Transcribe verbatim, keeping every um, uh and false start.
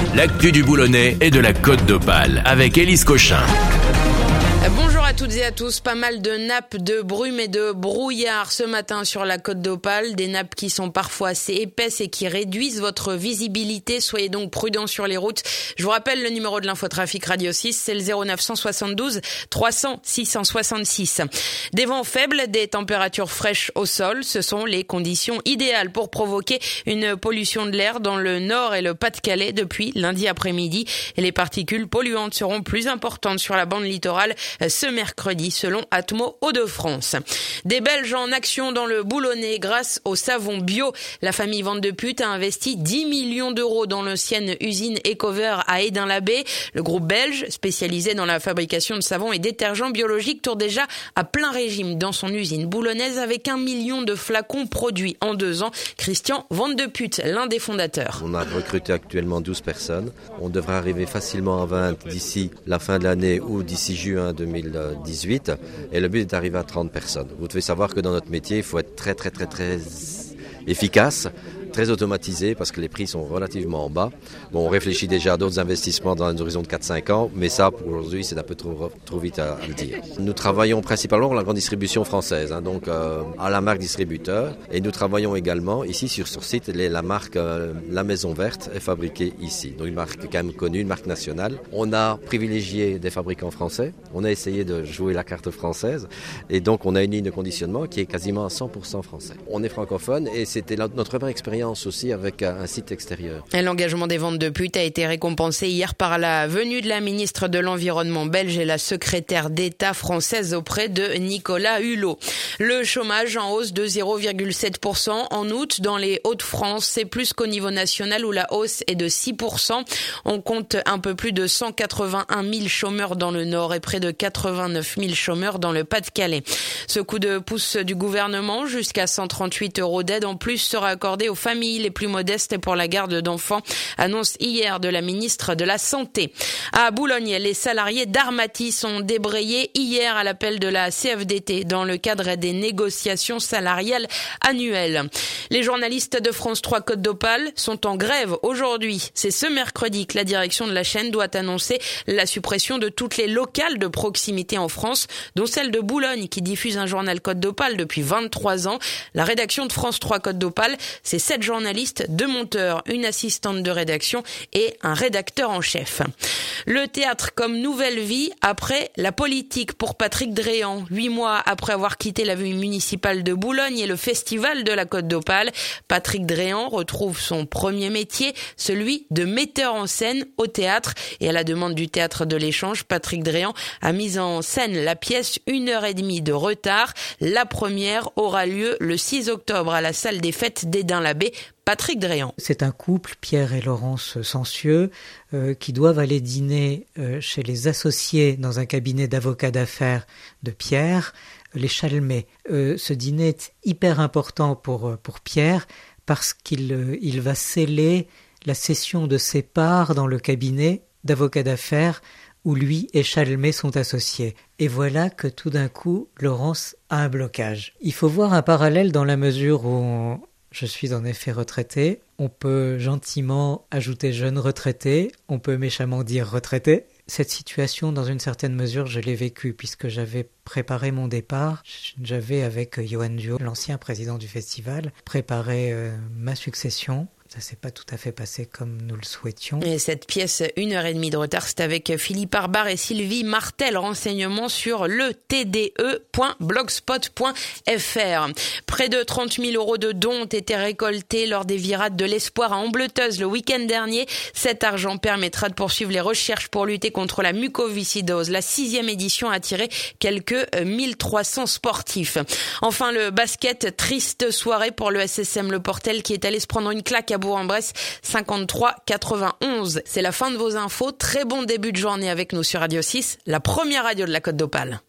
l'actu du Boulonnais et de la Côte d'Opale avec Élise Cochin. Bonjour à toutes et à tous. Pas mal de nappes de brume et de brouillard ce matin sur la Côte d'Opale. Des nappes qui sont parfois assez épaisses et qui réduisent votre visibilité. Soyez donc prudents sur les routes. Je vous rappelle le numéro de l'infotrafic Radio six, c'est le zéro neuf soixante-douze trois cents six cent soixante-six. Des vents faibles, des températures fraîches au sol, ce sont les conditions idéales pour provoquer une pollution de l'air dans le Nord et le Pas-de-Calais depuis lundi après-midi. Et les particules polluantes seront plus importantes sur la bande littorale ce mercredi, selon Atmo Hauts-de-France. Des Belges en action dans le Boulonnais grâce au savon bio. La famille Vandeput a investi dix millions d'euros dans l'ancienne usine Ecover à Édin-la-Baie. Le groupe belge, spécialisé dans la fabrication de savons et détergents biologiques, tourne déjà à plein régime dans son usine boulonnaise avec un million de flacons produits en deux ans. Christian Vandeput, l'un des fondateurs. On a recruté actuellement douze personnes. On devrait arriver facilement à vingt d'ici la fin de l'année ou d'ici juin deux mille dix-huit. Et le but est d'arriver à trente personnes. Vous devez savoir que dans notre métier, il faut être très très très très efficace, très automatisé parce que les prix sont relativement en bas. Bon, on réfléchit déjà à d'autres investissements dans un horizon de quatre à cinq ans, mais ça, pour aujourd'hui, c'est un peu trop, trop vite à, à le dire. Nous travaillons principalement pour la grande distribution française, hein, donc euh, à la marque distributeur, et nous travaillons également ici sur, sur site, les, la marque euh, La Maison Verte est fabriquée ici, donc une marque quand même connue, une marque nationale. On a privilégié des fabricants français, on a essayé de jouer la carte française, et donc on a une ligne de conditionnement qui est quasiment à cent pour cent français. On est francophone, et c'était la, notre première expérience aussi avec un site extérieur. Et l'engagement des Vandeput a été récompensé hier par la venue de la ministre de l'Environnement belge et la secrétaire d'État française auprès de Nicolas Hulot. Le chômage en hausse de zéro virgule sept pour cent en août dans les Hauts-de-France. C'est plus qu'au niveau national où la hausse est de six pour cent. On compte un peu plus de cent quatre-vingt-un mille chômeurs dans le Nord et près de quatre-vingt-neuf mille chômeurs dans le Pas-de-Calais. Ce coup de pouce du gouvernement, jusqu'à cent trente-huit euros d'aide en plus, sera accordé aux familles les plus modestes pour la garde d'enfants, annonce hier de la ministre de la Santé. À Boulogne, les salariés d'Armatis ont débrayé hier à l'appel de la C F D T dans le cadre des négociations salariales annuelles. Les journalistes de France trois Côte d'Opale sont en grève aujourd'hui. C'est ce mercredi que la direction de la chaîne doit annoncer la suppression de toutes les locales de proximité en France, dont celle de Boulogne qui diffuse un journal Côte d'Opale depuis vingt-trois ans. La rédaction de France trois Côte d'Opale, c'est sept journalistes, deux monteurs, une assistante de rédaction et un rédacteur en chef. Le théâtre comme nouvelle vie après la politique pour Patrick Dréan. Huit mois après avoir quitté la ville municipale de Boulogne et le festival de la Côte d'Opale, Patrick Dréan retrouve son premier métier, celui de metteur en scène au théâtre. Et à la demande du théâtre de l'Échange, Patrick Dréan a mis en scène la pièce Une heure et demie de retard. La première aura lieu le six octobre à la salle des fêtes d'Édin-la-Baie. Patrick Dréan. C'est un couple, Pierre et Laurence Sancieux, euh, qui doivent aller dîner euh, chez les associés dans un cabinet d'avocats d'affaires de Pierre, les Chalmets. Euh, ce dîner est hyper important pour, pour Pierre parce qu'il euh, il va sceller la cession de ses parts dans le cabinet d'avocats d'affaires où lui et Chalmets sont associés. Et voilà que tout d'un coup, Laurence a un blocage. Il faut voir un parallèle dans la mesure où on, je suis en effet retraité. On peut gentiment ajouter jeune retraité, on peut méchamment dire retraité. Cette situation, dans une certaine mesure, je l'ai vécue puisque j'avais préparé mon départ. J'avais, avec Johan Dio, l'ancien président du festival, préparé euh, ma succession. Ça s'est pas tout à fait passé comme nous le souhaitions. Et cette pièce, une heure et demie de retard, c'est avec Philippe Arbar et Sylvie Martel. Renseignements sur le t d e point blogspot point f r. Près de trente mille euros de dons ont été récoltés lors des virades de l'espoir à Ambleteuse le week-end dernier. Cet argent permettra de poursuivre les recherches pour lutter contre la mucoviscidose. La sixième édition a attiré quelques mille trois cents sportifs. Enfin, le basket, triste soirée pour le S S M Le Portel qui est allé se prendre une claque à Bourg-en-Bresse, cinquante-trois à quatre-vingt-onze. C'est la fin de vos infos. Très bon début de journée avec nous sur Radio six, la première radio de la Côte d'Opale.